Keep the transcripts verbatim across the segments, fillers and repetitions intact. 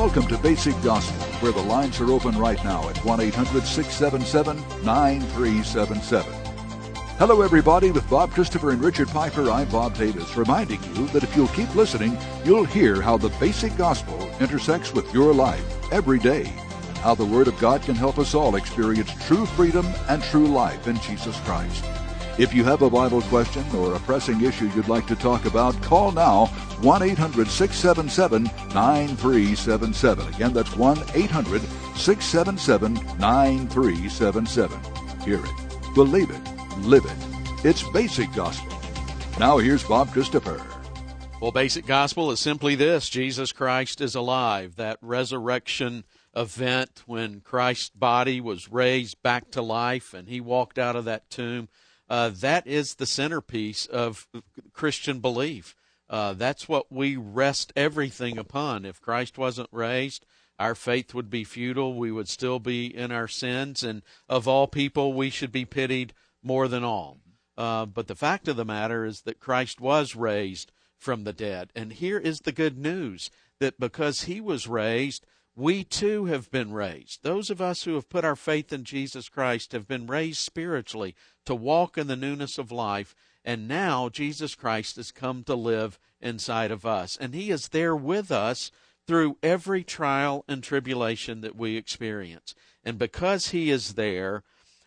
Welcome to Basic Gospel, where the lines are open right now at one eight hundred six seven seven nine three seven seven. Hello, everybody. With Bob Christopher and Richard Piper, I'm Bob Davis, reminding you that if you'll keep listening, you'll hear how the basic gospel intersects with your life every day, and how the Word of God can help us all experience true freedom and true life in Jesus Christ. If you have a Bible question or a pressing issue you'd like to talk about, call now, one eight hundred six seven seven nine three seven seven. Again, that's one eight hundred six seven seven nine three seven seven. Hear it, believe it, live it. It's Basic Gospel. Now here's Bob Christopher. Well, Basic Gospel is simply this: Jesus Christ is alive. That resurrection event when Christ's body was raised back to life and he walked out of that tomb, uh, that is the centerpiece of Christian belief. Uh, that's what we rest everything upon. If Christ wasn't raised, our faith would be futile. We would still be in our sins, and of all people, we should be pitied more than all. Uh, but the fact of the matter is that Christ was raised from the dead. And here is the good news, that because he was raised, we too have been raised. Those of us who have put our faith in Jesus Christ have been raised spiritually to walk in the newness of life. And now Jesus Christ has come to live inside of us. And he is there with us through every trial and tribulation that we experience. And because he is there,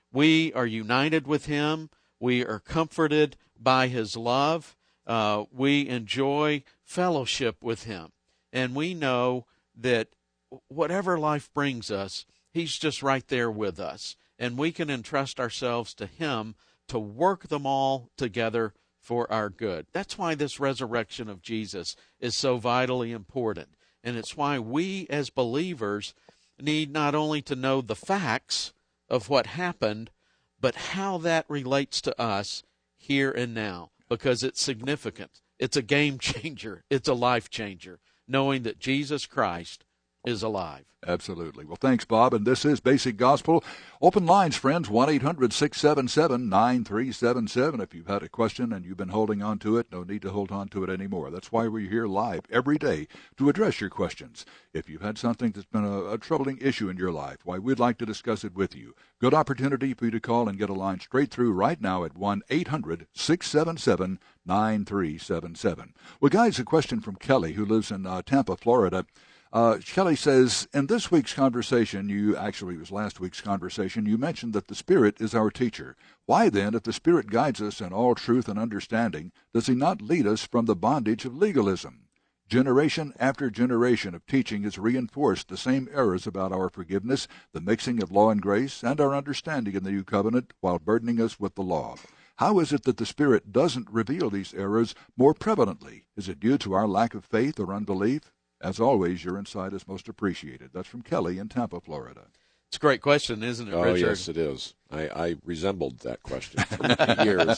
we are united with him. We are comforted by his love. Uh, we enjoy fellowship with him. And we know that whatever life brings us, he's just right there with us. And we can entrust ourselves to him to work them all together for our good. That's why this resurrection of Jesus is so vitally important. And it's why we as believers need not only to know the facts of what happened, but how that relates to us here and now, because it's significant. It's a game changer. It's a life changer, knowing that Jesus Christ is alive. Absolutely. Well, thanks, Bob. And this is Basic Gospel. Open lines, friends, one eight hundred six seven seven nine three seven seven. If you've had a question and you've been holding on to it, no need to hold on to it anymore. That's why we're here live every day to address your questions. If you've had something that's been a, a troubling issue in your life, why, we'd like to discuss it with you. Good opportunity for you to call and get a line straight through right now at one eight hundred six seven seven nine three seven seven. Well, guys, a question from Kelly, who lives in uh, Tampa, Florida. Uh, Kelly says, in this week's conversation, you actually, it was last week's conversation, you mentioned that the Spirit is our teacher. Why then, if the Spirit guides us in all truth and understanding, does he not lead us from the bondage of legalism? Generation after generation of teaching has reinforced the same errors about our forgiveness, the mixing of law and grace, and our understanding in the new covenant, while burdening us with the law. How is it that the Spirit doesn't reveal these errors more prevalently? Is it due to our lack of faith or unbelief? As always, your insight is most appreciated. That's from Kelly in Tampa, Florida. It's a great question, isn't it, oh, Richard? Oh, yes, it is. I, I resembled that question for many years.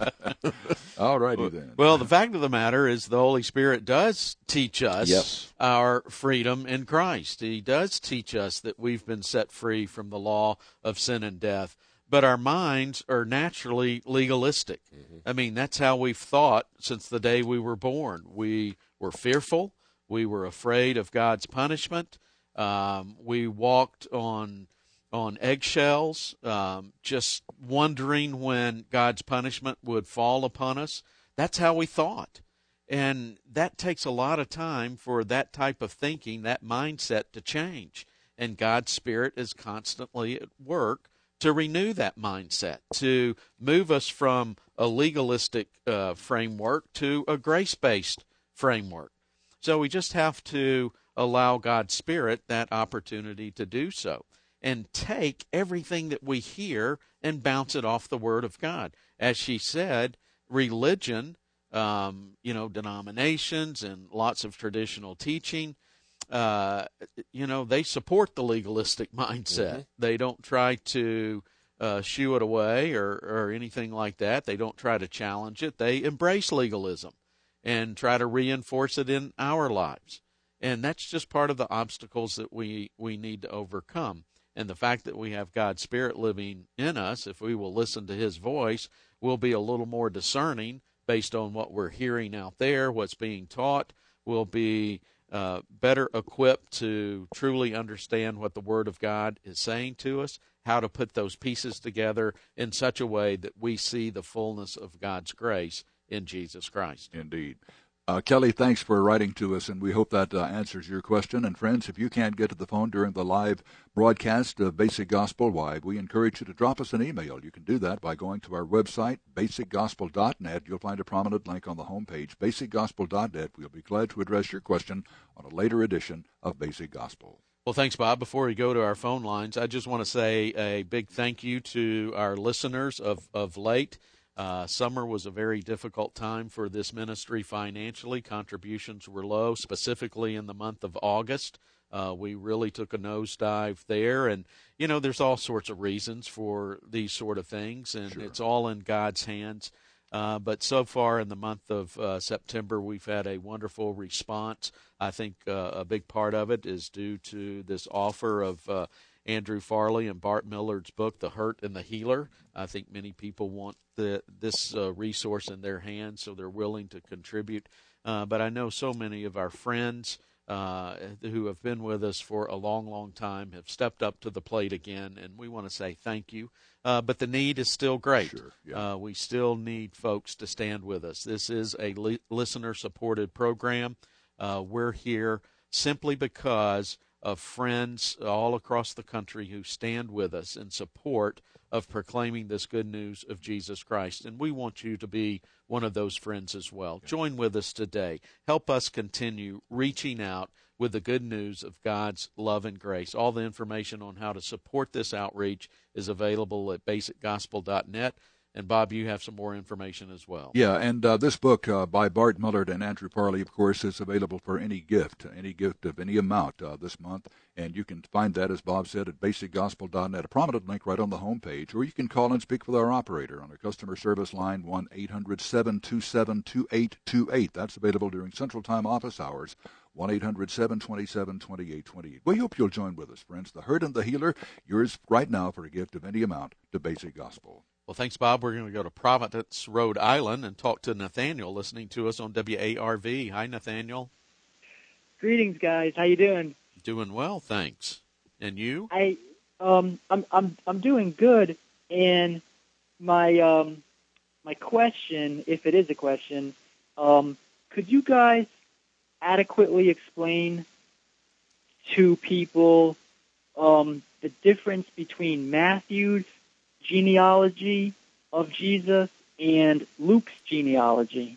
All righty then. Well, the fact of the matter is the Holy Spirit does teach us yes. our freedom in Christ. He does teach us that we've been set free from the law of sin and death. But our minds are naturally legalistic. Mm-hmm. I mean, that's how we've thought since the day we were born. We were fearful. We were afraid of God's punishment. Um, we walked on on eggshells, um, just wondering when God's punishment would fall upon us. That's how we thought. And that takes a lot of time for that type of thinking, that mindset to change. And God's Spirit is constantly at work to renew that mindset, to move us from a legalistic uh, framework to a grace-based framework. So we just have to allow God's Spirit that opportunity to do so and take everything that we hear and bounce it off the Word of God. As she said, religion, um, you know, denominations and lots of traditional teaching, uh, you know, they support the legalistic mindset. Mm-hmm. They don't try to uh, shoo it away or, or anything like that. They don't try to challenge it. They embrace legalism and try to reinforce it in our lives. And that's just part of the obstacles that we, we need to overcome. And the fact that we have God's Spirit living in us, if we will listen to his voice, we'll be a little more discerning based on what we're hearing out there, what's being taught. We'll be uh, better equipped to truly understand what the Word of God is saying to us, how to put those pieces together in such a way that we see the fullness of God's grace in Jesus Christ. Indeed. Uh, Kelly, thanks for writing to us, and we hope that uh, answers your question. And friends, if you can't get to the phone during the live broadcast of Basic Gospel, why, we encourage you to drop us an email. You can do that by going to our website, basic gospel dot net. You'll find a prominent link on the homepage, basic gospel dot net. We'll be glad to address your question on a later edition of Basic Gospel. Well, thanks, Bob. Before we go to our phone lines, I just want to say a big thank you to our listeners of, of late. Uh, summer was a very difficult time for this ministry financially. Contributions were low, specifically in the month of August. Uh, we really took a nosedive there. And, you know, there's all sorts of reasons for these sort of things, and Sure. It's all in God's hands. Uh, but so far in the month of uh, September, we've had a wonderful response. I think uh, a big part of it is due to this offer of uh, Andrew Farley and Bart Millard's book, The Hurt and the Healer. I think many people want the, this uh, resource in their hands, so they're willing to contribute. Uh, but I know so many of our friends uh, who have been with us for a long, long time have stepped up to the plate again, and we want to say thank you. Uh, but the need is still great. Sure, yeah. Uh, we still need folks to stand with us. This is a li- listener-supported program. Uh, we're here simply because of friends all across the country who stand with us in support of proclaiming this good news of Jesus Christ. And we want you to be one of those friends as well. Yeah. Join with us today. Help us continue reaching out with the good news of God's love and grace. All the information on how to support this outreach is available at basic gospel dot net. And, Bob, you have some more information as well. Yeah, and uh, this book uh, by Bart Millard and Andrew Farley, of course, is available for any gift, any gift of any amount uh, this month. And you can find that, as Bob said, at basic gospel dot net, a prominent link right on the homepage. Or you can call and speak with our operator on our customer service line, one eight hundred seven two seven two eight two eight. That's available during Central Time office hours, one eight hundred seven two seven two eight two eight. We hope you'll join with us, friends. The Hurt and the Healer, yours right now for a gift of any amount to Basic Gospel. Well, thanks, Bob. We're going to go to Providence, Rhode Island, and talk to Nathaniel, listening to us on W A R V. Hi, Nathaniel. Greetings, guys. How you doing? Doing well, thanks. And you? I um I'm I'm I'm doing good. And my um my question, if it is a question, um, could you guys adequately explain to people um the difference between Matthew's genealogy of Jesus and Luke's genealogy?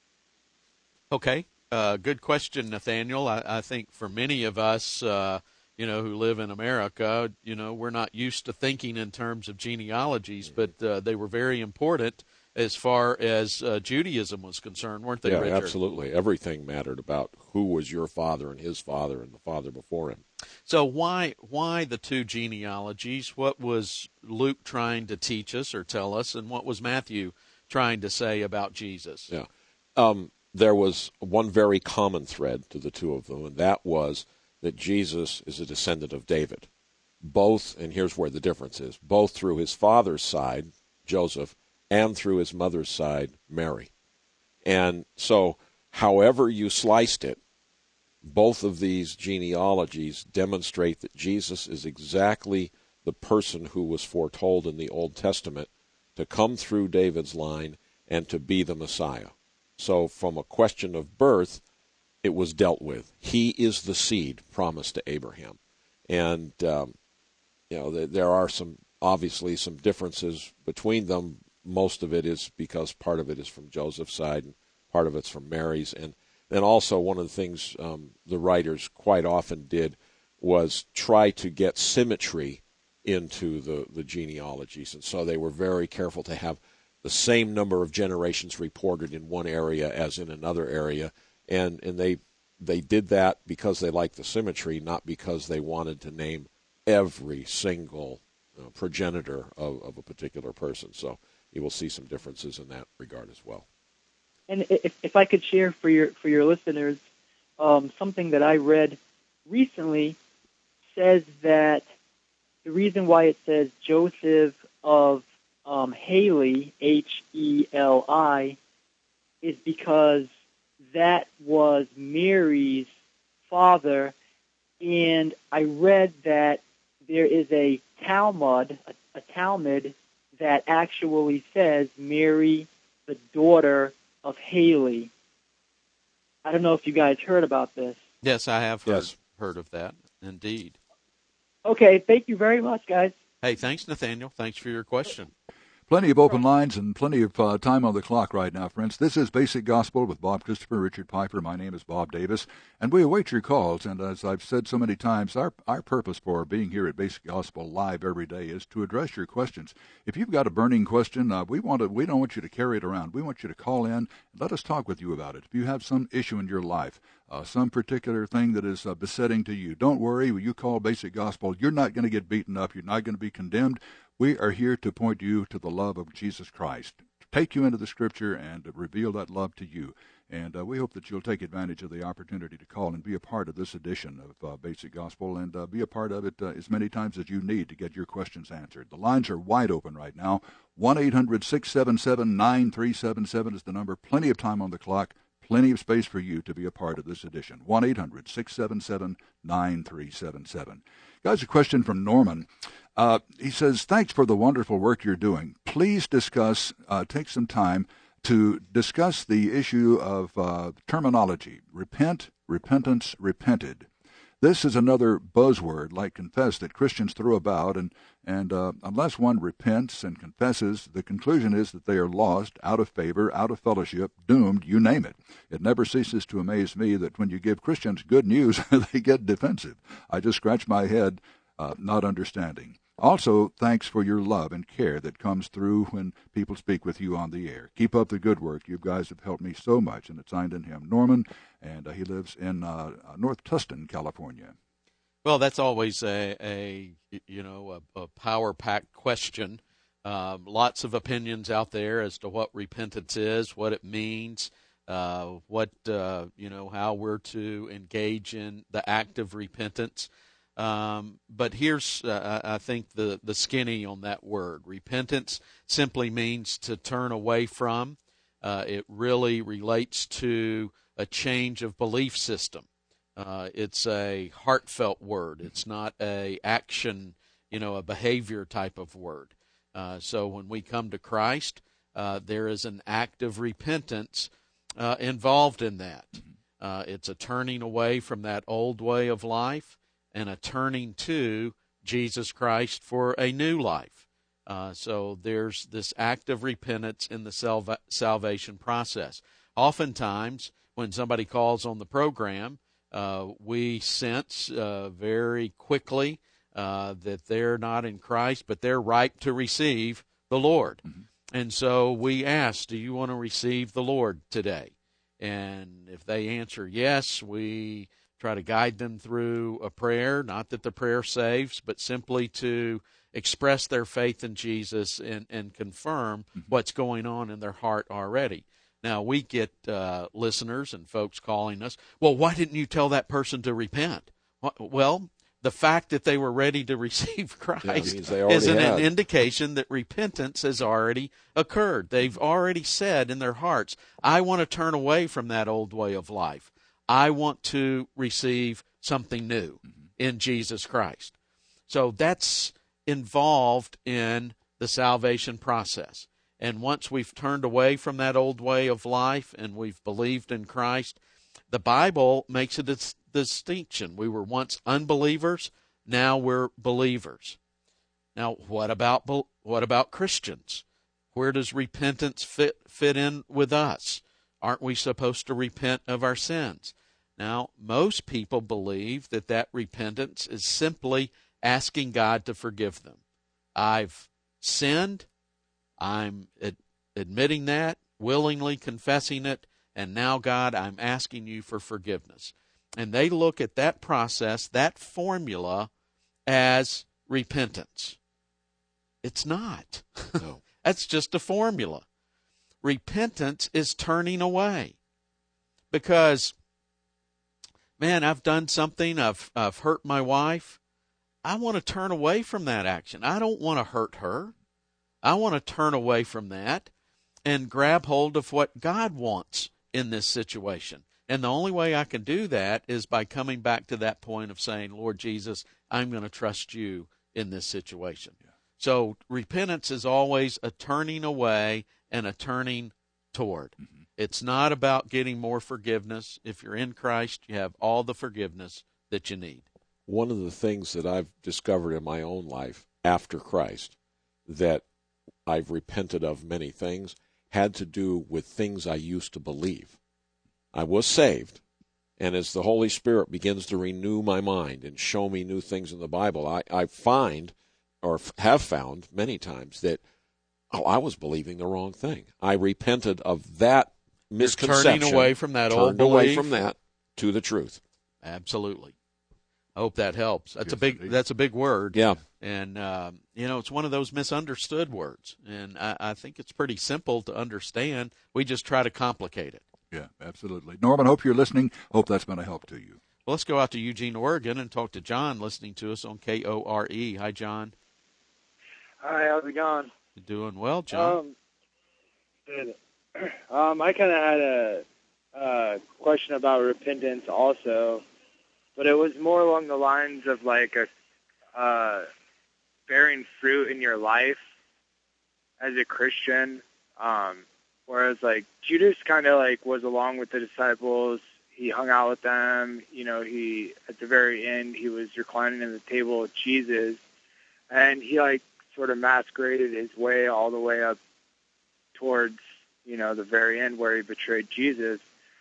Okay. Uh, good question, Nathaniel. I, I think for many of us, uh, you know, who live in America, you know, we're not used to thinking in terms of genealogies, but uh, they were very important as far as uh, Judaism was concerned, weren't they, Yeah, Richard? absolutely. Everything mattered about who was your father and his father and the father before him. So why why the two genealogies? What was Luke trying to teach us or tell us, and what was Matthew trying to say about Jesus? Yeah. Um, there was one very common thread to the two of them, and that was that Jesus is a descendant of David. Both, and here's where the difference is, both through his father's side, Joseph, and through his mother's side, Mary. And so, however you sliced it, both of these genealogies demonstrate that Jesus is exactly the person who was foretold in the Old Testament to come through David's line and to be the Messiah. So from a question of birth, it was dealt with. He is the seed promised to Abraham. And, um, you know, there are some, obviously, some differences between them. Most of it is because part of it is from Joseph's side and part of it's from Mary's. And then also one of the things um, the writers quite often did was try to get symmetry into the, the genealogies. And so they were very careful to have the same number of generations reported in one area as in another area. And and they they did that because they liked the symmetry, not because they wanted to name every single uh, progenitor of, of a particular person. So you will see some differences in that regard as well. And if, if I could share for your for your listeners, um, something that I read recently says that the reason why it says Joseph of um, Haley, H E L I, is because that was Mary's father, and I read that there is a Talmud, a, a Talmud that actually says Mary, the daughter of Haley. I don't know if you guys heard about this. Yes, I have heard, Yes. heard of that, indeed. Okay, thank you very much, guys. Hey, thanks, Nathaniel. Thanks for your question. Plenty of open lines and plenty of uh, time on the clock right now, friends. This is Basic Gospel with Bob Christopher, Richard Piper. My name is Bob Davis, and we await your calls. And as I've said so many times, our our purpose for being here at Basic Gospel live every day is to address your questions. If you've got a burning question, uh, we want to, we don't want you to carry it around. We want you to call in and let us talk with you about it. If you have some issue in your life, uh, some particular thing that is uh, besetting to you, don't worry. When you call Basic Gospel, you're not going to get beaten up. You're not going to be condemned. We are here to point you to the love of Jesus Christ, to take you into the Scripture and to reveal that love to you. And uh, we hope that you'll take advantage of the opportunity to call and be a part of this edition of uh, Basic Gospel and uh, be a part of it uh, as many times as you need to get your questions answered. The lines are wide open right now. one eight hundred six seven seven nine three seven seven is the number. Plenty of time on the clock. Plenty of space for you to be a part of this edition. one eight hundred six seven seven nine three seven seven. Guys, a question from Norman. Uh, he says, thanks for the wonderful work you're doing. Please discuss, uh, take some time to discuss the issue of uh, terminology. Repent, repentance, repented. This is another buzzword, like confess, that Christians throw about, and, and uh, unless one repents and confesses, the conclusion is that they are lost, out of favor, out of fellowship, doomed, you name it. It never ceases to amaze me that when you give Christians good news, they get defensive. I just scratch my head, uh, not understanding. Also, thanks for your love and care that comes through when people speak with you on the air. Keep up the good work. You guys have helped me so much. And it's signed in him, Norman, and uh, he lives in uh, North Tustin, California. Well, that's always a, a you know, a, a power-packed question. Um, lots of opinions out there as to what repentance is, what it means, uh, what, uh, you know, how we're to engage in the act of repentance. Um, but here's, uh, I think, the, the skinny on that word. Repentance simply means to turn away from. Uh, it really relates to a change of belief system. Uh, it's a heartfelt word. It's not a action, you know, a behavior type of word. Uh, so when we come to Christ, uh, there is an act of repentance uh, involved in that. Uh, it's a turning away from that old way of life and a turning to Jesus Christ for a new life. Uh, so there's this act of repentance in the salva- salvation process. Oftentimes, when somebody calls on the program, uh, we sense uh, very quickly uh, that they're not in Christ, but they're ripe to receive the Lord. Mm-hmm. And so we ask, do you want to receive the Lord today? And if they answer yes, we try to guide them through a prayer, not that the prayer saves, but simply to express their faith in Jesus and, and confirm mm-hmm. what's going on in their heart already. Now, we get uh, listeners and folks calling us, well, why didn't you tell that person to repent? Well, the fact that they were ready to receive Christ yeah, is an, an indication that repentance has already occurred. They've already said in their hearts, I want to turn away from that old way of life. I want to receive something new in Jesus Christ. So that's involved in the salvation process. And once we've turned away from that old way of life and we've believed in Christ, the Bible makes a dis- distinction. We were once unbelievers, now we're believers. Now, what about what about Christians? Where does repentance fit fit in with us? Aren't we supposed to repent of our sins? Now, most people believe that that repentance is simply asking God to forgive them. I've sinned. I'm ad- admitting that, willingly confessing it, and now, God, I'm asking you for forgiveness. And they look at that process, that formula, as repentance. It's not. No. That's just a formula. Repentance is turning away. Because, man, I've done something, I've, I've hurt my wife. I want to turn away from that action. I don't want to hurt her. I want to turn away from that and grab hold of what God wants in this situation. And the only way I can do that is by coming back to that point of saying, Lord Jesus, I'm going to trust you in this situation. Yeah. So repentance is always a turning away and a turning toward. Mm-hmm. It's not about getting more forgiveness. If you're in Christ, you have all the forgiveness that you need. One of the things that I've discovered in my own life after Christ that I've repented of many things had to do with things I used to believe. I was saved, and as the Holy Spirit begins to renew my mind and show me new things in the Bible, I, I find, or have found many times, that, oh, I was believing the wrong thing. I repented of that misconception. Turning away from that old Turned belief. away from that to the truth. Absolutely. I hope that helps. That's yes, a big. indeed. That's a big word. Yeah. And um, you know, it's one of those misunderstood words, and I, I think it's pretty simple to understand. We just try to complicate it. Yeah, absolutely. Norman, hope you're listening. Hope that's been a help to you. Well, let's go out to Eugene, Oregon, and talk to John, listening to us on K O R E. Hi, John. Hi, how's it going? You doing well, John? Um, good. Um, I kind of had a, a question about repentance also, but it was more along the lines of like a uh, bearing fruit in your life as a Christian. Um, whereas like Judas kind of like was along with the disciples. He hung out with them. You know, he at the very end he was reclining at the table with Jesus, and he like sort of masqueraded his way all the way up towards, you know, the very end where he betrayed Jesus.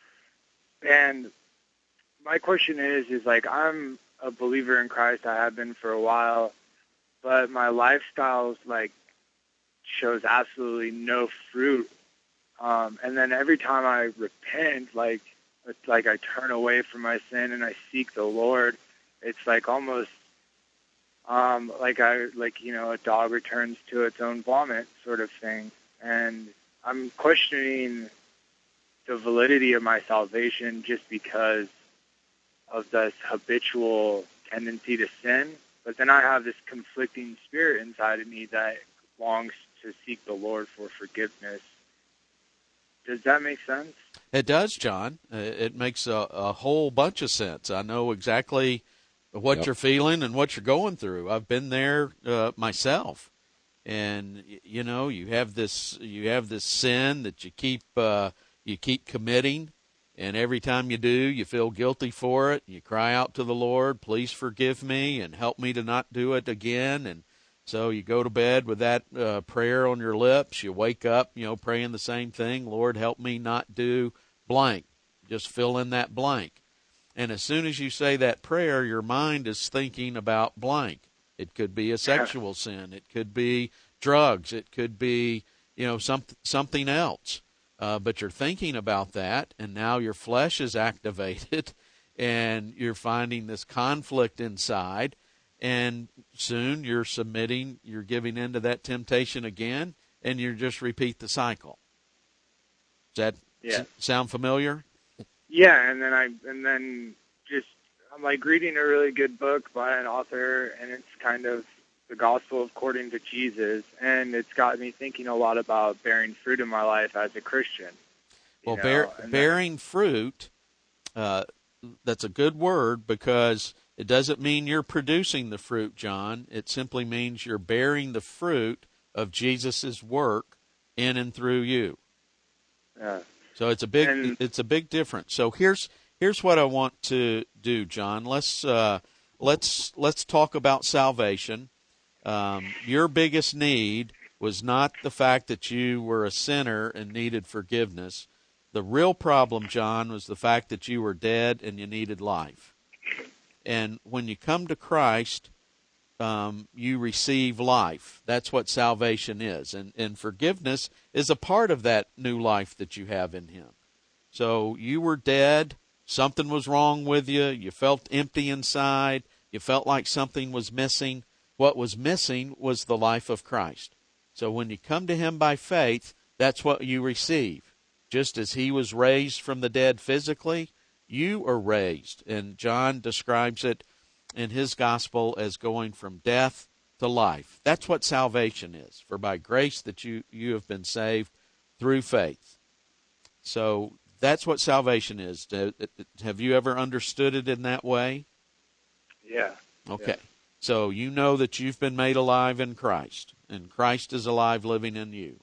And my question is, is like, I'm a believer in Christ. I have been for a while, but my lifestyle's like shows absolutely no fruit. Um, and then every time I repent, like, it's like I turn away from my sin and I seek the Lord. It's like almost um, like I, like, you know, a dog returns to its own vomit sort of thing. And I'm questioning the validity of my salvation just because of this habitual tendency to sin. But then I have this conflicting spirit inside of me that longs to seek the Lord for forgiveness. Does that make sense? It does, John. It makes a, a whole bunch of sense. I know exactly what yep. you're feeling and what you're going through. I've been there uh, myself. And you know, you have this you have this sin that you keep uh, you keep committing, and every time you do, you feel guilty for it. You cry out to the Lord, "Please forgive me and help me to not do it again." And so you go to bed with that uh, prayer on your lips. You wake up, you know, praying the same thing: "Lord, help me not do blank." Just fill in that blank. And as soon as you say that prayer, your mind is thinking about blank. It could be a sexual sin. It could be drugs. It could be, you know, some, something else. Uh, but you're thinking about that, and now your flesh is activated, and you're finding this conflict inside, and soon you're submitting, you're giving in to that temptation again, and you just repeat the cycle. Does that yeah. s- sound familiar? Yeah, and then I and then just I'm like reading a really good book by an author, and it's kind of the gospel according to Jesus, and it's got me thinking a lot about bearing fruit in my life as a Christian. Well, bear, bearing then, fruit, uh, that's a good word because it doesn't mean you're producing the fruit, John. It simply means you're bearing the fruit of Jesus' work in and through you. Yeah. So it's a big and, it's a big difference. So here's here's what I want to do, John. Let's uh, let's let's talk about salvation. Um, your biggest need was not the fact that you were a sinner and needed forgiveness. The real problem, John, was the fact that you were dead and you needed life. And when you come to Christ, um, you receive life. That's what salvation is. And, and forgiveness is a part of that new life that you have in Him. So you were dead. Something was wrong with you. You felt empty inside. You felt like something was missing. What was missing was the life of Christ. So when you come to Him by faith, that's what you receive. Just as He was raised from the dead physically, you are raised. And John describes it in his gospel as going from death to life. That's what salvation is. For by grace that you, you have been saved through faith. So That's what salvation is. Have you ever understood it in that way? Yeah. Okay. Yeah. So you know that you've been made alive in Christ, and Christ is alive living in you.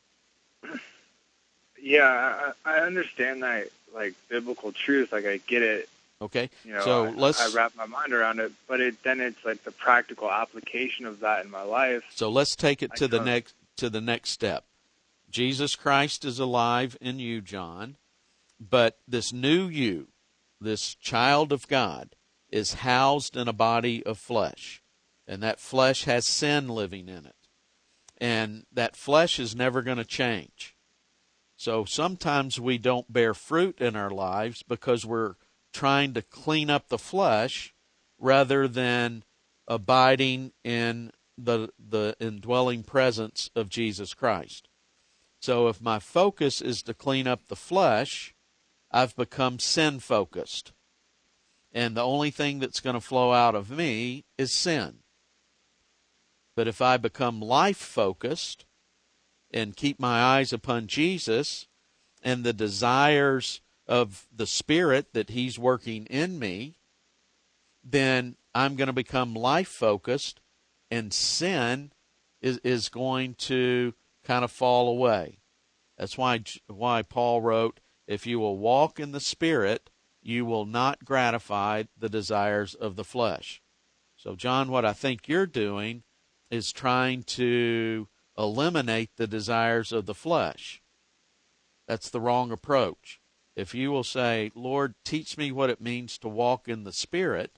Yeah, I, I understand that, like, biblical truth. Like, I get it. Okay. You know, so I, let's, I wrap my mind around it, but it then it's like the practical application of that in my life. So let's take it to I the don't- next to the next step. Jesus Christ is alive in you, John, but this new you, this child of God, is housed in a body of flesh, and that flesh has sin living in it, and that flesh is never going to change. So sometimes we don't bear fruit in our lives because we're trying to clean up the flesh rather than abiding in the the indwelling presence of Jesus Christ. So if my focus is to clean up the flesh, I've become sin-focused. And the only thing that's going to flow out of me is sin. But if I become life-focused and keep my eyes upon Jesus and the desires of the Spirit that He's working in me, then I'm going to become life-focused, and sin is, is going to kind of fall away. That's why why Paul wrote, if you will walk in the Spirit, you will not gratify the desires of the flesh. So, John, what I think you're doing is trying to eliminate the desires of the flesh. That's the wrong approach. If you will say, Lord, teach me what it means to walk in the Spirit,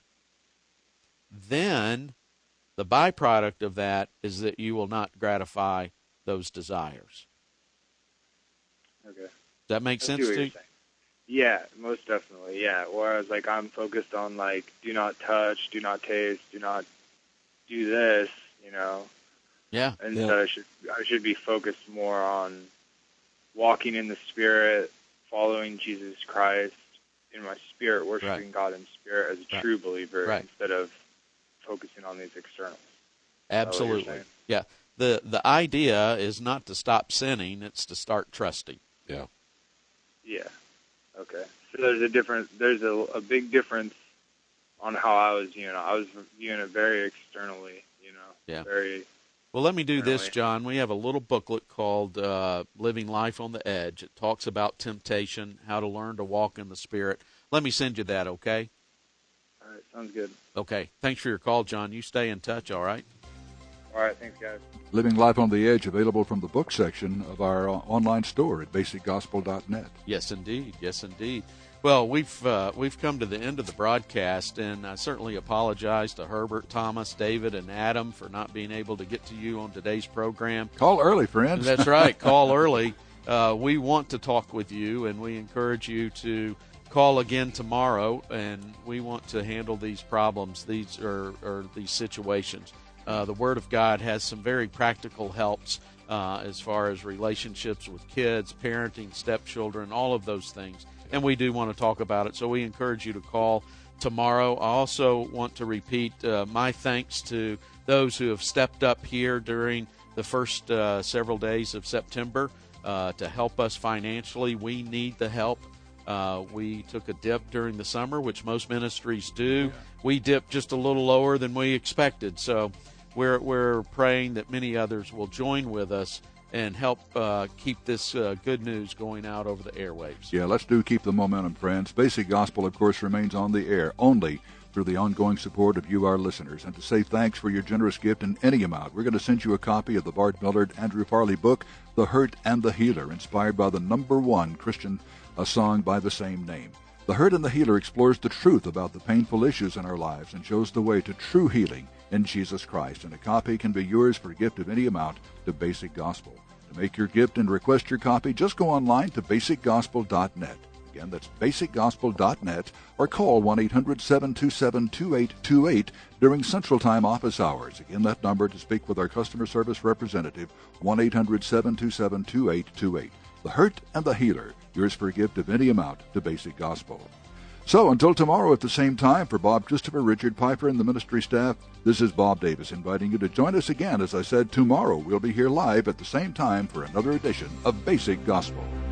then the byproduct of that is that you will not gratify those desires. Okay. Does that make I see sense what to you're you? saying. Yeah, most definitely. Yeah. Whereas, like, I'm focused on, like, do not touch, do not taste, do not do this, you know. Yeah. Instead, Yeah. I should I should be focused more on walking in the Spirit, following Jesus Christ in my spirit, worshiping Right. God in spirit as a Right. true believer, Right. instead of focusing on these externals. that what you're Absolutely. saying? Yeah. The the idea is not to stop sinning, it's to start trusting. Yeah. Yeah. Okay. So there's a different, there's a, a big difference on how I was viewing it. I was viewing it very externally, you know. Yeah. Very. Well, let me do this, Really? John. We have a little booklet called uh, Living Life on the Edge. It talks about temptation, how to learn to walk in the Spirit. Let me send you that, okay? All right. Sounds good. Okay. Thanks for your call, John. You stay in touch, all right? All right. Thanks, guys. Living Life on the Edge, available from the book section of our uh, online store at basic gospel dot net. Yes, indeed. Yes, indeed. Well, we've uh, we've come to the end of the broadcast, and I certainly apologize to Herbert, Thomas, David, and Adam for not being able to get to you on today's program. Call early, friends. That's right. Call early. Uh, we want to talk with you, and we encourage you to call again tomorrow, and we want to handle these problems, these or, or these situations. Uh, the Word of God has some very practical helps uh, as far as relationships with kids, parenting, stepchildren, all of those things. And we do want to talk about it, so we encourage you to call tomorrow. I also want to repeat uh, my thanks to those who have stepped up here during the first uh, several days of September uh, to help us financially. We need the help. Uh, we took a dip during the summer, which most ministries do. Yeah. We dipped just a little lower than we expected, so we're we're praying that many others will join with us and help uh, keep this uh, good news going out over the airwaves. Yeah, let's do keep the momentum, friends. Basic Gospel, of course, remains on the air only through the ongoing support of you, our listeners. And to say thanks for your generous gift in any amount, we're going to send you a copy of the Bart Millard, Andrew Farley book, The Hurt and the Healer, inspired by the number one Christian a song by the same name. The Hurt and the Healer explores the truth about the painful issues in our lives and shows the way to true healing in Jesus Christ. And a copy can be yours for a gift of any amount to Basic Gospel. To make your gift and request your copy, just go online to basic gospel dot net. Again, that's basic gospel dot net, or call one eight hundred seven two seven two eight two eight during Central Time office hours. Again, that number to speak with our customer service representative, one eight hundred seven two seven two eight two eight. The Hurt and the Healer, yours for a gift of any amount to Basic Gospel. So, until tomorrow at the same time, for Bob Christopher, Richard Piper, and the ministry staff, this is Bob Davis inviting you to join us again. As I said, tomorrow we'll be here live at the same time for another edition of Basic Gospel.